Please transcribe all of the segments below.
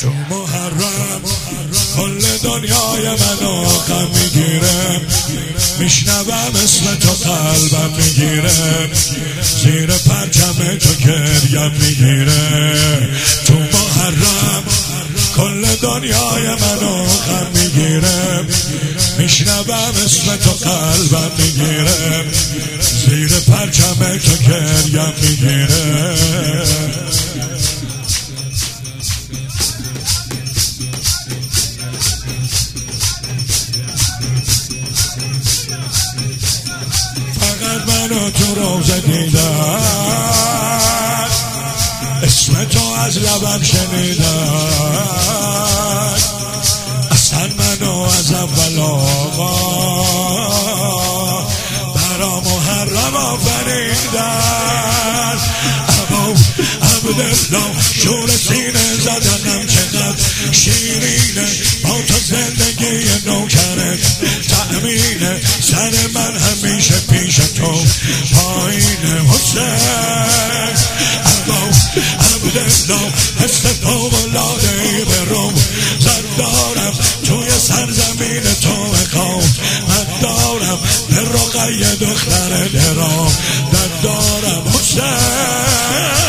تو محرم کل دنیای منو غم میگیره، میشنوم اسم تو قلبم میگیره، زیر پرچم تو گریم میگیره. تو محرم کل دنیای منو غم میگیره، میشنوم اسم تو قلبم میگیره، زیر پرچم تو گریم میگیره. فقط منو تو روزه دیدم، اسم تو از لبم شنیدم، اصلا منو از اول آقا برا محرم آفریدن. ابا عبدالله شور سینه زدنم چقدر شیرینه، با تو زندگی نوکرت تأمینه، سر من همیشه پیش تو پایینه. حسین ابا عبدالله حس فوق‌العاده‌ای به رو زد دارم، توی سرزمین تو اقام من دارم، به رقیه دختر درام دد دارم. حسین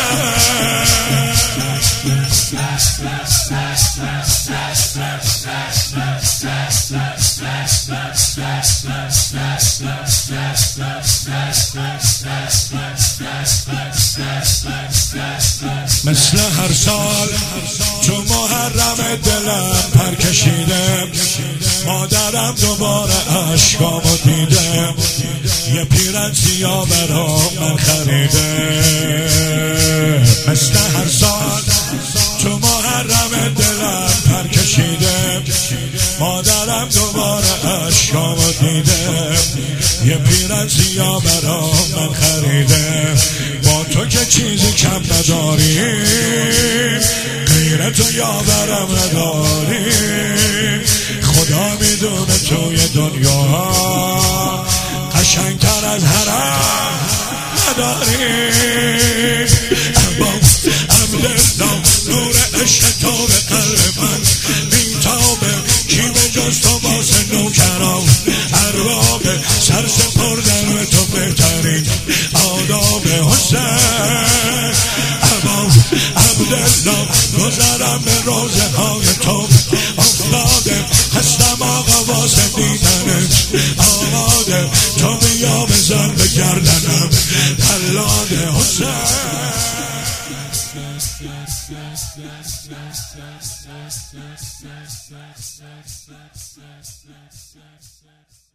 مثل هر سال تو محرم دلم پر کشیده، مادرم دوباره عشقامو دیده، یه پیرن سیاه برا من خریده. مثل هر سال تو محرم دلم پر کشیده، مادرم دوباره عشقامو دیده، یه پیرن سیاه برا من خریده. با تو که چیزی کم نداری، غیر تو یاورم نداری، خدا میدونه توی دنیا قشنگتر از حرم نداری. ابا عبدالله نور عشق تو به قلب من میتابه، کی به جز تو واسه نوکرام اربابه، سر سپردن به تو بهترین آداب. حسین ابا عبدالله گذرم به روزه های تو افتاده، هستم آقا واسه دیدنت آماده، تو بیا بزن به گردنم قلاده. حسین